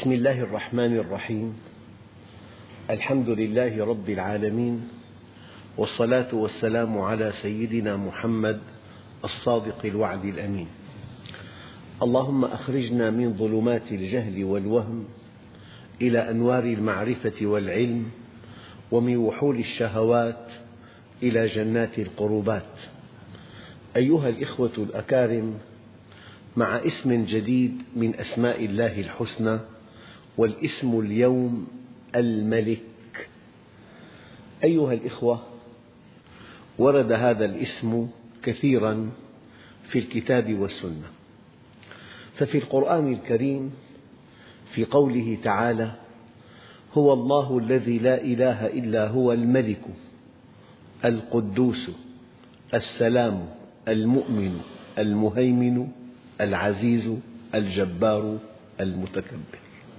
بسم الله الرحمن الرحيم. الحمد لله رب العالمين، والصلاة والسلام على سيدنا محمد الصادق الوعد الأمين. اللهم أخرجنا من ظلمات الجهل والوهم إلى أنوار المعرفة والعلم، ومن وحول الشهوات إلى جنات القربات. أيها الإخوة الأكارم، مع اسم جديد من أسماء الله الحسنى، والاسم اليوم الملك. أيها الإخوة، ورد هذا الاسم كثيرا في الكتاب والسنة. ففي القرآن الكريم في قوله تعالى: هو الله الذي لا إله إلا هو الملك القدوس السلام المؤمن المهيمن العزيز الجبار المتكبر.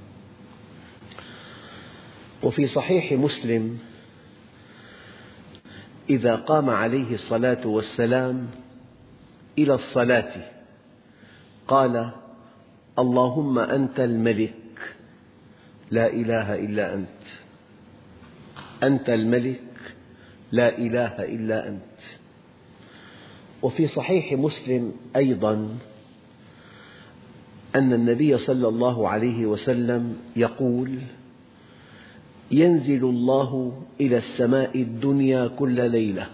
وفي صحيح مسلم: إذا قام عليه الصلاة والسلام إلى الصلاة قال: اللهم أنت الملك لا إله إلا أنت، أنت الملك لا إله إلا أنت. وفي صحيح مسلم أيضا أن النبي صلى الله عليه وسلم يقول: ينزل الله إلى السماء الدنيا كل ليلة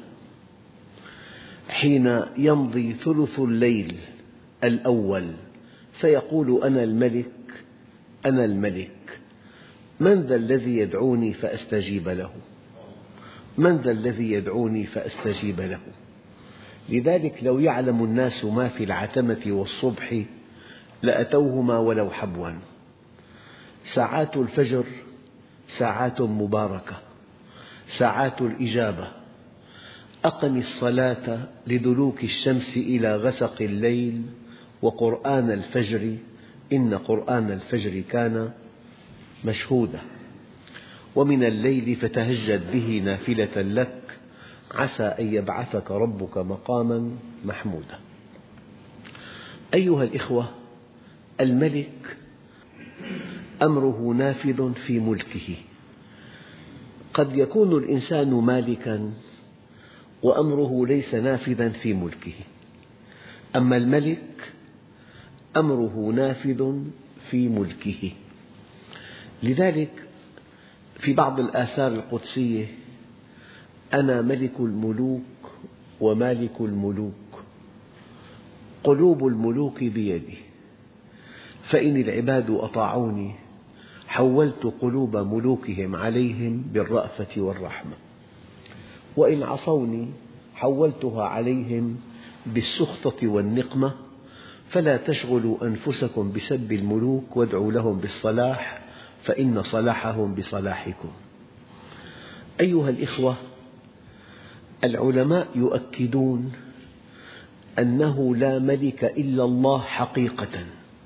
حين يمضي ثلث الليل الأول، فيقول: أنا الملك أنا الملك، من ذا الذي يدعوني فأستجيب له؟ من ذا الذي يدعوني فأستجيب له؟ لذلك لو يعلم الناس ما في العتمة والصبح لأتوهما ولو حبوا. ساعات الفجر ساعات مباركة، ساعات الإجابة. أقم الصلاة لدلوك الشمس إلى غسق الليل وقرآن الفجر إن قرآن الفجر كان مشهودا. ومن الليل فتهجد به نافلة لك عسى أن يبعثك ربك مقاما محمودا. أيها الإخوة، الملك أمره نافذ في ملكه. قد يكون الإنسان مالكا وأمره ليس نافذا في ملكه، أما الملك أمره نافذ في ملكه. لذلك في بعض الآثار القدسية: أنا ملك الملوك ومالك الملوك، قلوب الملوك بيدي، فإن العباد أطاعوني حولت قلوب ملوكهم عليهم بالرأفة والرحمة، وإن عصوني حولتها عليهم بالسخطة والنقمة، فلا تشغلوا أنفسكم بسب الملوك وادعوا لهم بالصلاح فإن صلاحهم بصلاحكم. أيها الإخوة، العلماء يؤكدون أنه لا ملك إلا الله حقيقة،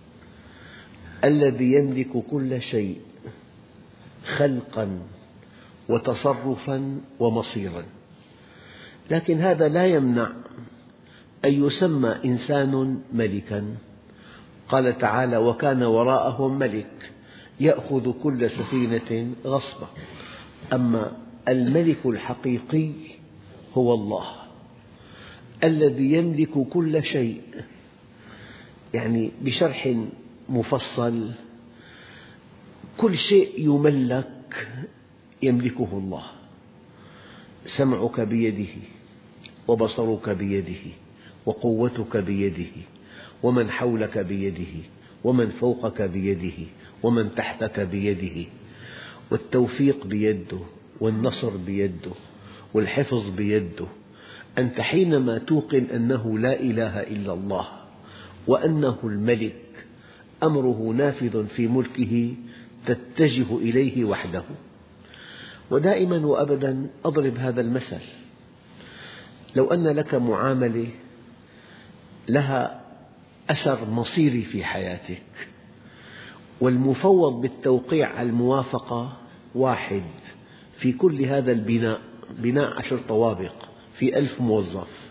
الذي يملك كل شيء خلقا وتصرفا ومصيرا. لكن هذا لا يمنع أن يسمى إنسان ملكا. قال تعالى: وكان وراءهم ملك يأخذ كل سفينة غصبا. أما الملك الحقيقي هو الله الذي يملك كل شيء. يعني بشرح مفصل: كل شيء يملك يملكه الله. سمعك بيده، وبصرك بيده، وقوتك بيده، ومن حولك بيده، ومن فوقك بيده، ومن تحتك بيده، والتوفيق بيده، والنصر بيده، والحفظ بيده. أنت حينما توقن أنه لا إله إلا الله وأنه الملك أمره نافذ في ملكه تتجه إليه وحده. ودائما وأبدا أضرب هذا المثل: لو أن لك معاملة لها أثر مصيري في حياتك، والمفوض بالتوقيع على الموافقة واحد في كل هذا البناء، بناء 10 طوابق في 1000 موظف،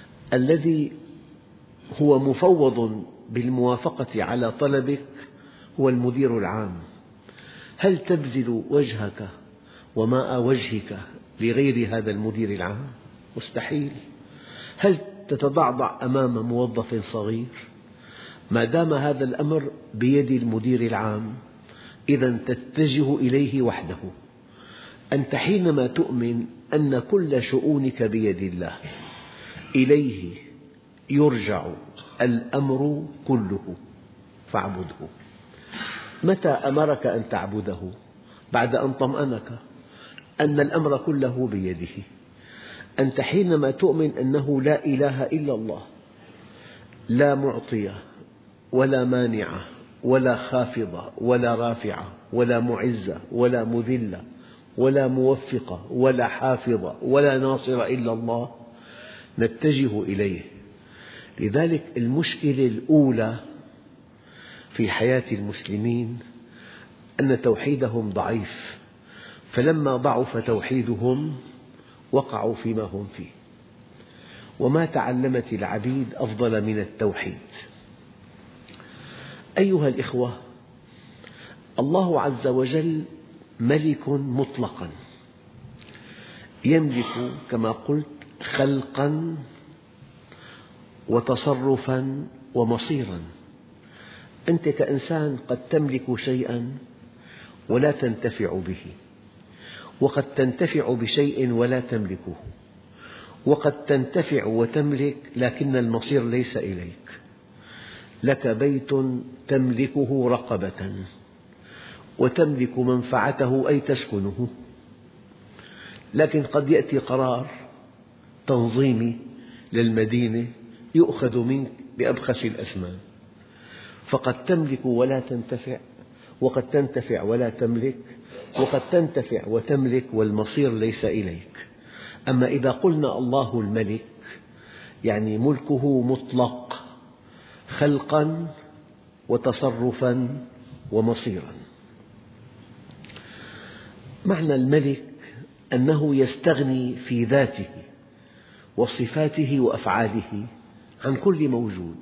الذي هو مفوض بالموافقة على طلبك هو المدير العام. هل تبذل وجهك وماء وجهك لغير هذا المدير العام؟ مستحيل. هل تتضعضع أمام موظف صغير؟ ما دام هذا الأمر بيد المدير العام إذا تتجه إليه وحده. أنت حينما تؤمن أن كل شؤونك بيد الله إليه يرجع الأمر كله فاعبده. متى أمرك أن تعبده؟ بعد أن طمأنك أن الأمر كله بيده. أنت حينما تؤمن أنه لا إله إلا الله، لا معطي ولا مانع ولا خافض ولا رافع ولا معز ولا مذل ولا موفق ولا حافظ ولا ناصر إلا الله، نتجه إليه. لذلك المشكلة الأولى في حياة المسلمين أن توحيدهم ضعيف، فلما ضعف توحيدهم وقعوا فيما هم فيه. وما تعلمت العبيد أفضل من التوحيد. أيها الإخوة، الله عز وجل ملك مطلقا يملك كما قلت خلقا وتصرفا ومصيرا. أنت كإنسان قد تملك شيئا ولا تنتفع به، وقد تنتفع بشيء ولا تملكه، وقد تنتفع وتملك لكن المصير ليس إليك. لك بيت تملكه رقبة وتملك منفعته أي تسكنه، لكن قد يأتي قرار تنظيمي للمدينة يؤخذ منك بأبخس الأثمان، فقد تملك ولا تنتفع، وقد تنتفع ولا تملك، وقد تنتفع وتملك والمصير ليس إليك. أما إذا قلنا الله الملك يعني ملكه مطلق خلقا وتصرفا ومصيرا. معنى الملك أنه يستغني في ذاته وصفاته وأفعاله عن كل موجود.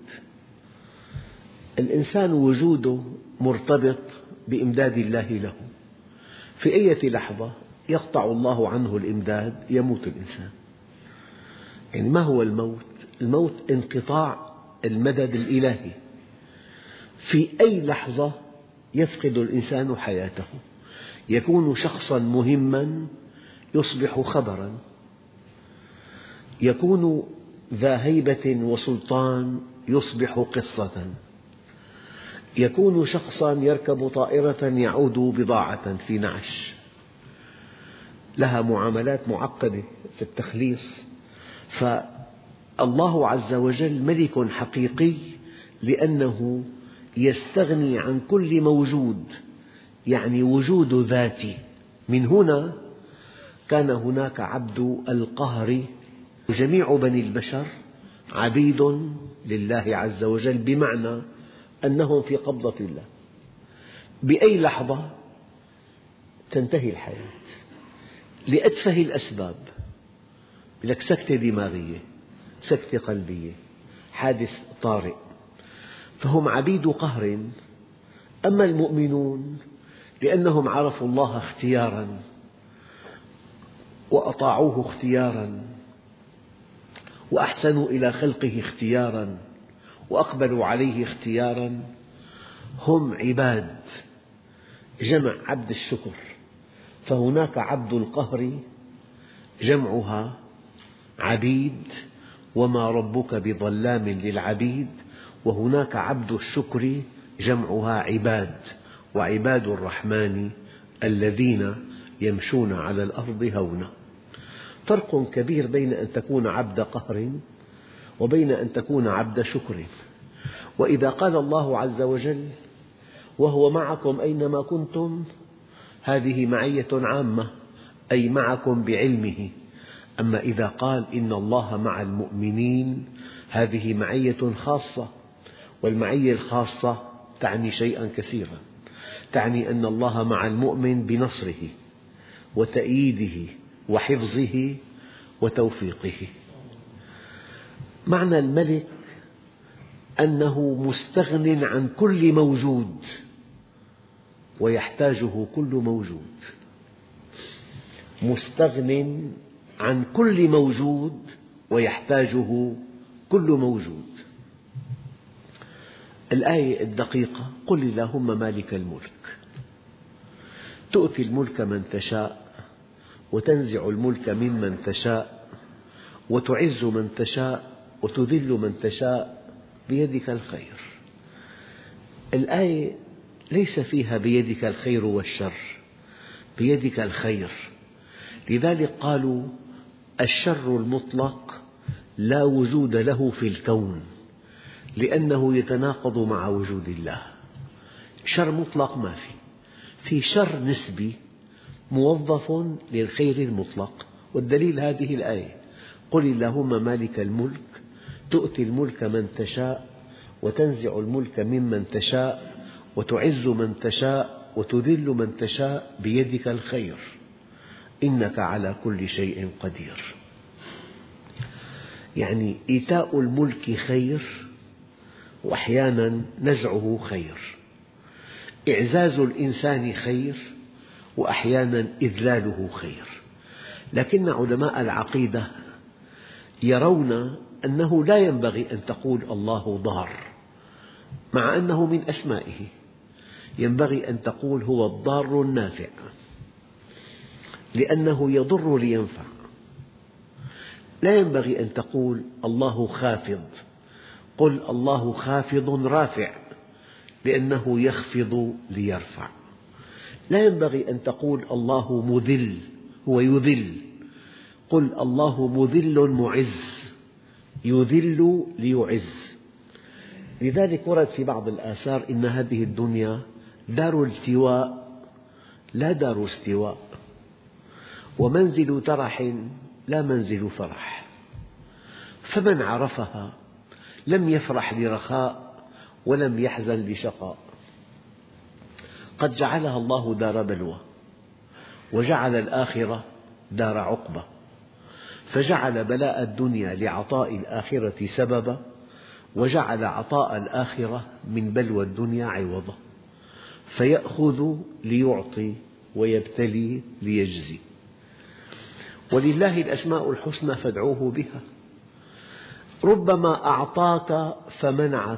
الإنسان وجوده مرتبط بإمداد الله له، في أي لحظة يقطع الله عنه الإمداد يموت الإنسان. يعني ما هو الموت؟ الموت انقطاع المدد الإلهي. في أي لحظة يفقد الإنسان حياته، يكون شخصا مهما يصبح خبرا، يكون ذا هيبة وسلطان يصبح قصة، يكون شخصا يركب طائرة يعود بضاعة في نعش، لها معاملات معقدة في التخليص. فالله عز وجل ملك حقيقي لأنه يستغني عن كل موجود، يعني وجود ذاتي. من هنا كان هناك عبد القهر. جميع بني البشر عبيد لله عز وجل، بمعنى أنهم في قبضة الله. بأي لحظة تنتهي الحياة لأتفه الأسباب، لك سكتة دماغية، سكتة قلبية، حادث طارئ، فهم عبيد قهر. أما المؤمنون لأنهم عرفوا الله اختيارا وأطاعوه اختيارا وأحسنوا إلى خلقه اختيارا وأقبلوا عليه اختيارا، هم عباد، جمع عبد الشكر. فهناك عبد القهر جمعها عبيد وما ربك بظلام للعبيد، وهناك عبد الشكر جمعها عباد، وعباد الرحمن الذين يمشون على الأرض هونا. فرق كبير بين أن تكون عبد قهر وبين أن تكون عبد شكر. وإذا قال الله عز وجل وهو معكم أينما كنتم، هذه معية عامة، أي معكم بعلمه. أما إذا قال إن الله مع المؤمنين، هذه معية خاصة، والمعية الخاصة تعني شيئا كثيرا، تعني أن الله مع المؤمن بنصره وتأييده وحفظه وتوفيقه. معنى الملك أنه مستغن عن كل موجود، ويحتاجه كل موجود، مستغن عن كل موجود ويحتاجه كل موجود. الآية الدقيقة: قل اللهم مالك الملك تؤتي الملك من تشاء وتنزع الملك ممن تشاء وتعز من تشاء وتذل من تشاء بيدك الخير. الآية ليس فيها بيدك الخير والشر، بيدك الخير. لذلك قالوا الشر المطلق لا وجود له في الكون، لأنه يتناقض مع وجود الله. شر مطلق ما في شر نسبي موظف للخير المطلق، والدليل هذه الآية: قل اللهم مالك الملك تؤتي الملك من تشاء وتنزع الملك ممن تشاء وتعز من تشاء وتذل من تشاء بيدك الخير إنك على كل شيء قدير. يعني إيتاء الملك خير، وأحيانا نزعه خير. إعزاز الإنسان خير، وأحيانا إذلاله خير. لكن علماء العقيدة يرون أنه لا ينبغي أن تقول الله ضار، مع أنه من أسمائه. ينبغي أن تقول هو الضار النافع، لأنه يضر لينفع. لا ينبغي أن تقول الله خافض، قل الله خافض رافع، لأنه يخفض ليرفع. لا ينبغي أن تقول الله مذل، هو يذل، قل الله مذل معز، يذل ليعز. لذلك ورد في بعض الآثار إن هذه الدنيا دار التواء لا دار استواء، ومنزل ترح لا منزل فرح، فمن عرفها لم يفرح لرخاء ولم يحزن لشقاء. قد جعلها الله دار بلوى، وجعل الآخرة دار عقبة، فجعل بلاء الدنيا لعطاء الآخرة سببا، وجعل عطاء الآخرة من بلوى الدنيا عوضا، فيأخذ ليعطي ويبتلي ليجزي. ولله الأسماء الحسنى فادعوه بها. ربما أعطاك فمنعك،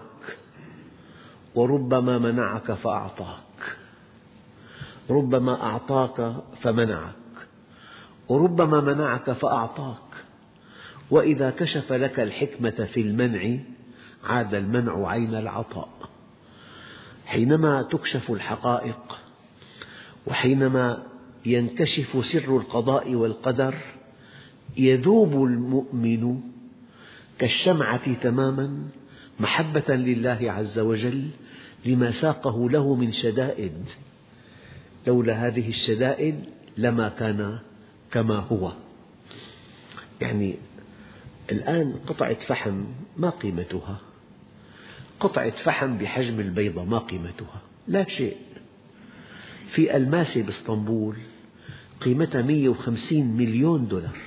وربما منعك فأعطاك. ربما أعطاك فمنعك، وربما منعك فأعطاك. وإذا كشف لك الحكمة في المنع عاد المنع عين العطاء. حينما تكشف الحقائق، وحينما ينكشف سر القضاء والقدر، يذوب المؤمن كالشمعة تماما محبة لله عز وجل لما ساقه له من شدائد. لولا هذه الشدائد لما كان كما هو. يعني الآن قطعة فحم ما قيمتها؟ قطعة فحم بحجم البيضة ما قيمتها؟ لا شيء. في ألماسة بإسطنبول قيمتها 150 مليون دولار،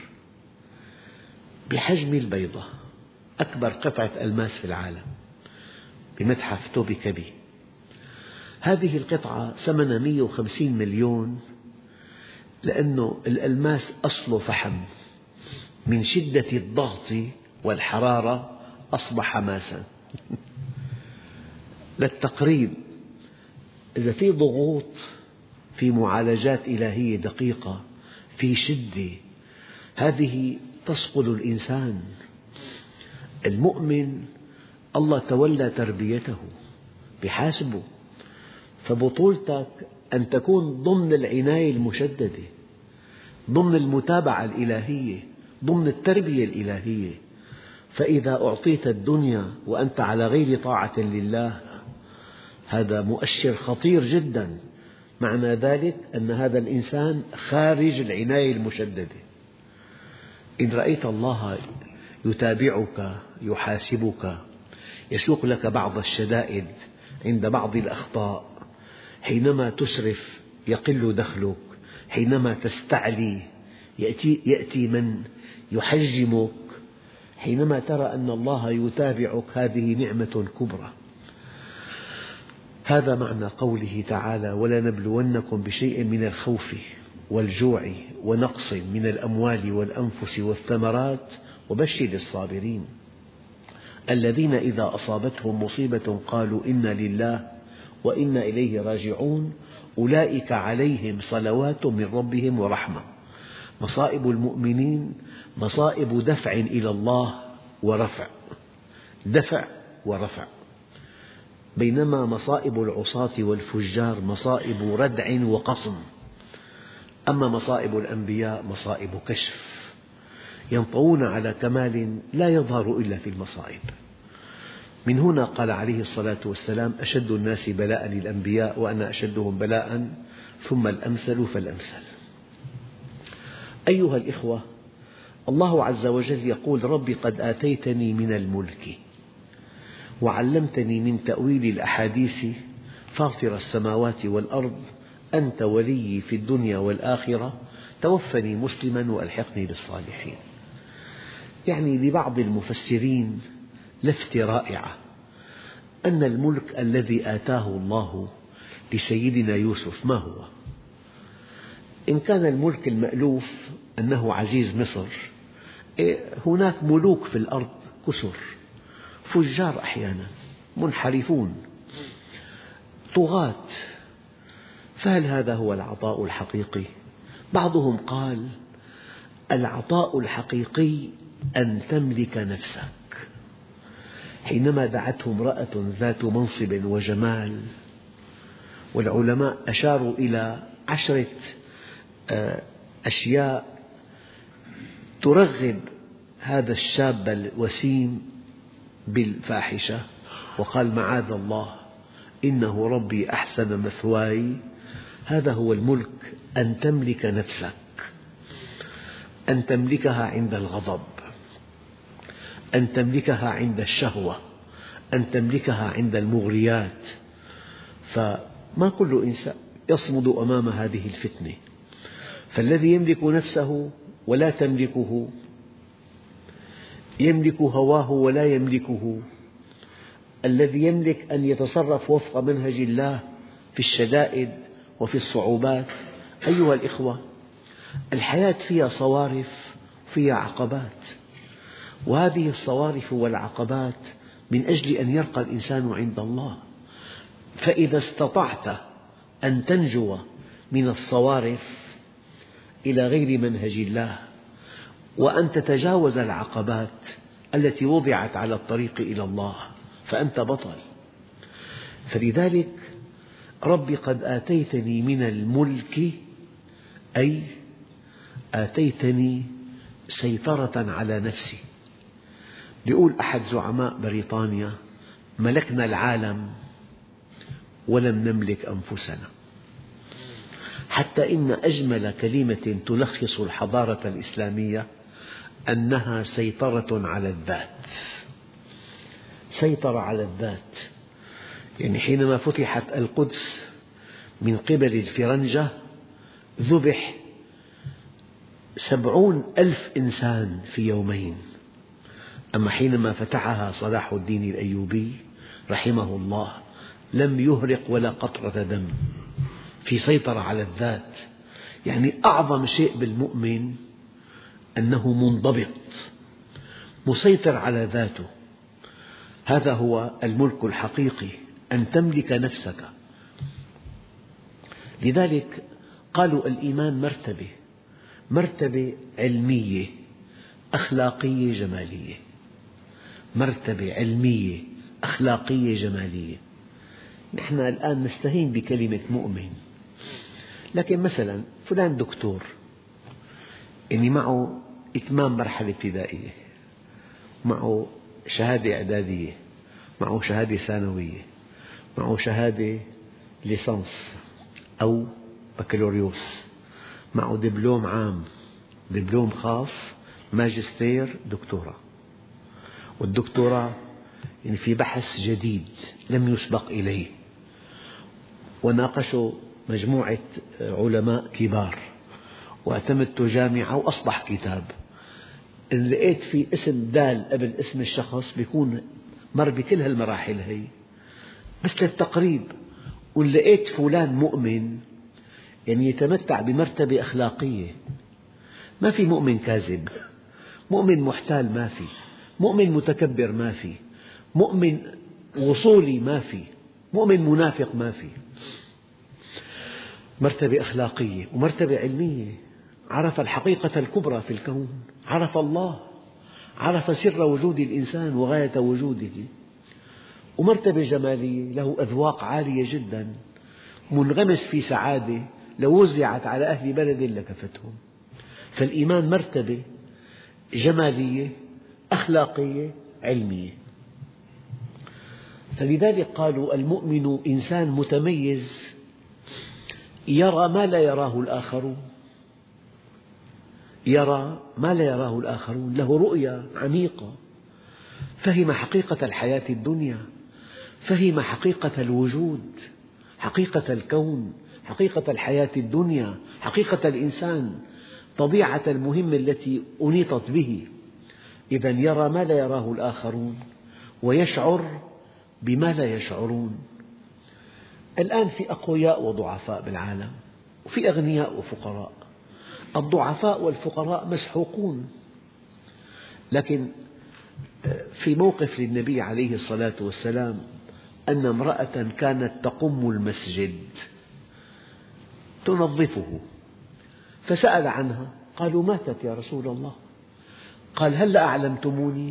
بحجم البيضة، أكبر قطعة ألماس في العالم، بمتحف توبكابي. هذه القطعة ثمنها 150 مليون، لأن الألماس أصله فحم، من شدة الضغط والحرارة أصبح ماسا. للتقريب، إذا في ضغوط، في معالجات إلهية دقيقة، في شدة، هذه تسقل الإنسان. المؤمن الله تولى تربيته بحاسبه، فبطولتك أن تكون ضمن العناية المشددة، ضمن المتابعة الإلهية، ضمن التربية الإلهية. فإذا أعطيت الدنيا وأنت على غير طاعة لله، هذا مؤشر خطير جدا. معنى ذلك أن هذا الإنسان خارج العناية المشددة. إن رأيت الله يتابعك، يحاسبك، يسوق لك بعض الشدائد عند بعض الأخطاء، حينما تسرف يقل دخلك، حينما تستعلي يأتي من يحجمك، حينما ترى أن الله يتابعك، هذه نعمة كبرى. هذا معنى قوله تعالى: ولنبلونكم بشيء من الخوف والجوع ونقص من الأموال والأنفس والثمرات وبشر الصابرين الذين إذا أصابتهم مصيبة قالوا إنا لله وإنا إليه راجعون أولئك عليهم صلوات من ربهم ورحمة. مصائب المؤمنين مصائب دفع إلى الله ورفع، دفع ورفع، بينما مصائب العصاة والفجار مصائب ردع وقصم. أما مصائب الأنبياء مصائب كشف، ينطوون على كمال لا يظهر إلا في المصائب. من هنا قال عليه الصلاة والسلام: أشد الناس بلاء الأنبياء وأنا أشدهم بلاء ثم الأمثل فالأمثل. أيها الإخوة، الله عز وجل يقول: رب قد آتيتني من الملك وعلمتني من تأويل الأحاديث فاطر السماوات والأرض أنت ولي في الدنيا والآخرة توفني مسلما وألحقني بالصالحين. يعني لبعض المفسرين لفتة رائعة أن الملك الذي آتاه الله لسيدنا يوسف ما هو؟ إن كان الملك المألوف أنه عزيز مصر، هناك ملوك في الأرض كثر، فجار أحيانا، منحرفون، طغاة. فهل هذا هو العطاء الحقيقي؟ بعضهم قال: العطاء الحقيقي أن تملك نفسك. حينما دعته امرأة ذات منصب وجمال، والعلماء أشاروا إلى 10 أشياء ترغب هذا الشاب الوسيم بالفاحشة، وقال: معاذ الله إنه ربي أحسن مثواي. هذا هو الملك، أن تملك نفسك، أن تملكها عند الغضب، أن تملكها عند الشهوة، أن تملكها عند المغريات. فما كل إنسان يصمد أمام هذه الفتنة. فالذي يملك نفسه ولا تملكه، يملك هواه ولا يملكه، الذي يملك أن يتصرف وفق منهج الله في الشدائد وفي الصعوبات. أيها الإخوة، الحياة فيها صوارف وفيها عقبات، وهذه الصوارف والعقبات من أجل أن يرقى الإنسان عند الله. فإذا استطعت أن تنجو من الصوارف إلى غير منهج الله وأن تتجاوز العقبات التي وضعت على الطريق إلى الله فأنت بطل. فلذلك رب قد آتيتني من الملك، أي آتيتني سيطرة على نفسي. يقول أحد زعماء بريطانيا: ملكنا العالم ولم نملك أنفسنا. حتى إن أجمل كلمة تلخص الحضارة الإسلامية أنها سيطرة على الذات. سيطرة على الذات، يعني حينما فتحت القدس من قبل الفرنجة ذبح 70,000 إنسان في يومين. أما حينما فتحها صلاح الدين الأيوبي رحمه الله لم يهرق ولا قطرة دم. في سيطرة على الذات، يعني أعظم شيء بالمؤمن أنه منضبط مسيطر على ذاته. هذا هو الملك الحقيقي، أن تملك نفسك. لذلك قالوا الإيمان مرتبة علمية أخلاقية جمالية، مرتبة علمية أخلاقية جمالية. نحن الآن نستهين بكلمة مؤمن، لكن مثلا فلان دكتور، يعني معه إتمام مرحلة ابتدائية، معه شهادة إعدادية، معه شهادة ثانوية، معه شهادة ليسانس أو بكالوريوس، معه دبلوم عام، دبلوم خاص، ماجستير، دكتوراه. والدكتوراه يعني في بحث جديد لم يسبق إليه، وناقشه مجموعة علماء كبار، واعتمدته جامعة وأصبح كتاب. إن لقيت في اسم دال قبل اسم الشخص بيكون مر بكل هالمراحل هي بس للتقريب. وإن لقيت فلان مؤمن يعني يتمتع بمرتبة أخلاقية. ما في مؤمن كاذب، مؤمن محتال ما في، مؤمن متكبر ما في، مؤمن وصولي ما في، مؤمن منافق ما في. مرتبة أخلاقية ومرتبة علمية. عرف الحقيقة الكبرى في الكون، عرف الله، عرف سر وجود الإنسان وغاية وجوده. ومرتبة جمالية، له أذواق عالية جدا، منغمس في سعادة لو وزعت على أهل بلد لكفتهم. فالإيمان مرتبة جمالية أخلاقية علمية. فلذلك قالوا المؤمن إنسان متميز يرى ما لا يراه الآخرون، يرى ما لا يراه الآخرون، له رؤية عميقة، فهم حقيقة الحياة الدنيا، فهم حقيقة الوجود، حقيقة الكون، حقيقة الحياة الدنيا، حقيقة الإنسان، طبيعة المهمة التي أنيطت به. إذا يرى ما لا يراه الآخرون ويشعر بما لا يشعرون. الآن في أقوياء وضعفاء بالعالم، وفي أغنياء وفقراء. الضعفاء والفقراء مسحوقون. لكن في موقف للنبي عليه الصلاة والسلام أن امرأة كانت تقم المسجد تنظفه، فسأل عنها، قالوا ماتت يا رسول الله. قال هل أعلمتموني؟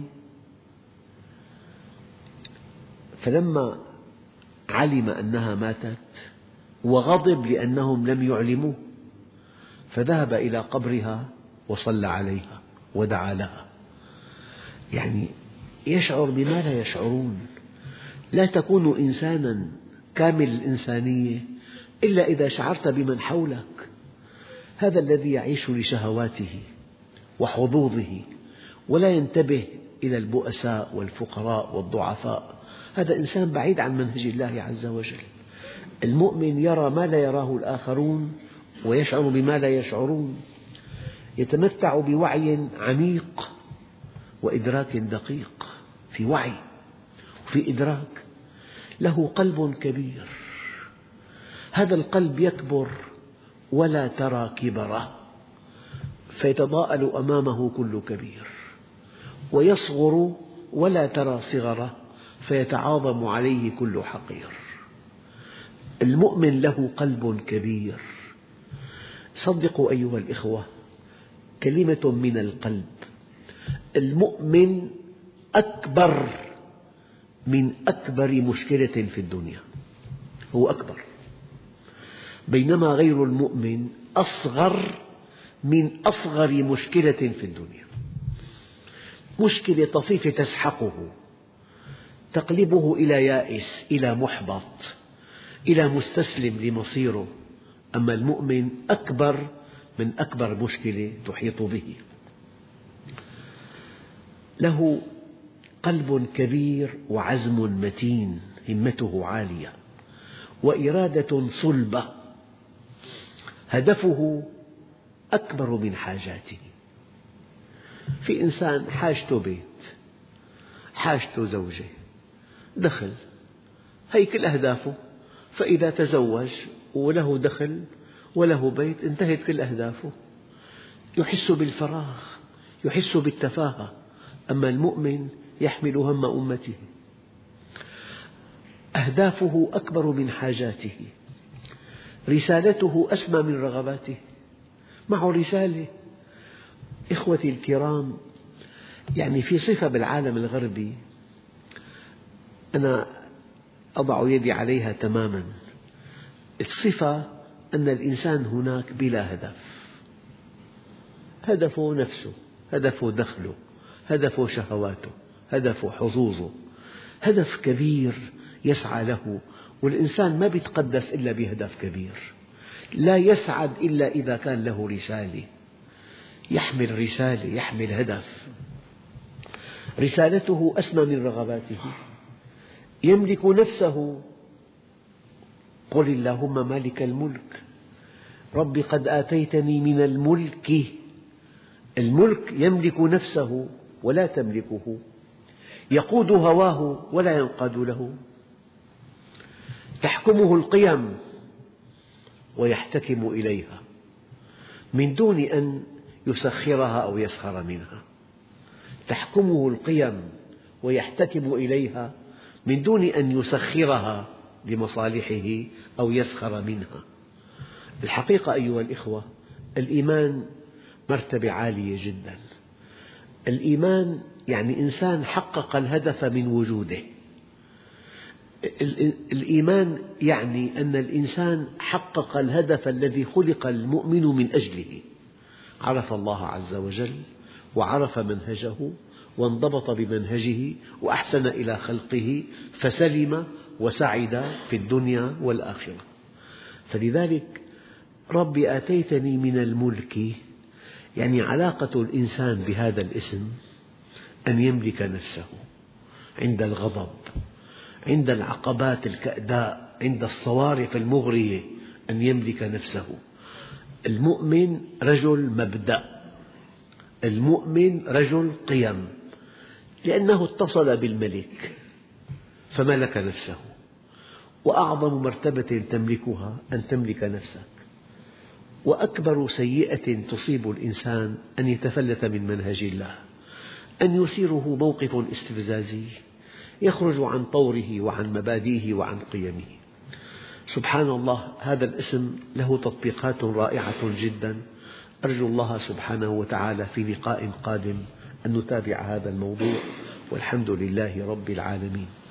فلما علم أنها ماتت وغضب لأنهم لم يعلموه، فذهب إلى قبرها وصلى عليها ودعا لها. يعني يشعر بما لا يشعرون. لا تكون إنسانا كامل الإنسانية إلا إذا شعرت بمن حولك. هذا الذي يعيش لشهواته وحظوظه ولا ينتبه إلى البؤساء والفقراء والضعفاء، هذا إنسان بعيد عن منهج الله عز وجل. المؤمن يرى ما لا يراه الآخرون ويشعر بما لا يشعرون، يتمتع بوعي عميق وإدراك دقيق. في وعي وفي إدراك. له قلب كبير، هذا القلب يكبر ولا ترى كبره، فيتضاءل أمامه كل كبير، ويصغر ولا ترى صغره، فيتعاظم عليه كل حقير. المؤمن له قلب كبير. صدقوا أيها الإخوة، كلمة من القلب. المؤمن أكبر من أكبر مشكلة في الدنيا، هو أكبر، بينما غير المؤمن أصغر من أصغر مشكلة في الدنيا. مشكلة طفيفة تسحقه، تقلبه إلى يائس، إلى محبط، إلى مستسلم لمصيره. أما المؤمن أكبر من أكبر مشكلة تحيط به. له قلب كبير وعزم متين، همته عالية وإرادة صلبة، هدفه أكبر من حاجاته. في إنسان حاجته بيت، حاجته زوجة، دخل، هي كل أهدافه. فإذا تزوج وله دخل وله بيت انتهت كل أهدافه. يحس بالفراغ، يحس بالتفاهة. أما المؤمن يحمل هم أمته، أهدافه أكبر من حاجاته، رسالته أسمى من رغباته، معه رسالة. إخوتي الكرام، يعني في صفة بالعالم الغربي أنا أضع يدي عليها تماما. الصفة أن الإنسان هناك بلا هدف، هدفه نفسه، هدفه دخله، هدفه شهواته، هدفه حظوظه، هدف كبير يسعى له. والإنسان ما يتقدس إلا بهدف كبير، لا يسعد إلا إذا كان له رسالة، يحمل رسالة، يحمل هدف. رسالته أسمى من رغباته، يملك نفسه. قل اللهم مالك الملك رب قد آتيتني من الملك. الملك يملك نفسه ولا تملكه، يقود هواه ولا ينقاد له. تحكمه القيم ويحتكم إليها من دون أن يسخرها أو يسخر منها. تحكمه القيم ويحتكم إليها من دون أن يسخرها لمصالحه أو يسخر منها. الحقيقة أيها الإخوة، الإيمان مرتبة عالية جدا. الإيمان يعني إنسان حقق الهدف من وجوده. الإيمان يعني أن الإنسان حقق الهدف الذي خلق المؤمن من أجله، عرف الله عز وجل وعرف منهجه وانضبط بمنهجه وأحسن إلى خلقه فسلم وسعد في الدنيا والآخرة. فلذلك ربي آتيتني من الملك، يعني علاقة الإنسان بهذا الاسم أن يملك نفسه عند الغضب، عند العقبات الكأداء، عند الصوارف المغرية، أن يملك نفسه. المؤمن رجل مبدأ، المؤمن رجل قيم، لأنه اتصل بالملك فملك نفسه. وأعظم مرتبة تملكها أن تملك نفسك. وأكبر سيئة تصيب الإنسان أن يتفلت من منهج الله، أن يصيره موقف استفزازي يخرج عن طوره وعن مبادئه وعن قيمه. سبحان الله، هذا الاسم له تطبيقات رائعة جدا. أرجو الله سبحانه وتعالى في لقاء قادم أن نتابع هذا الموضوع، والحمد لله رب العالمين.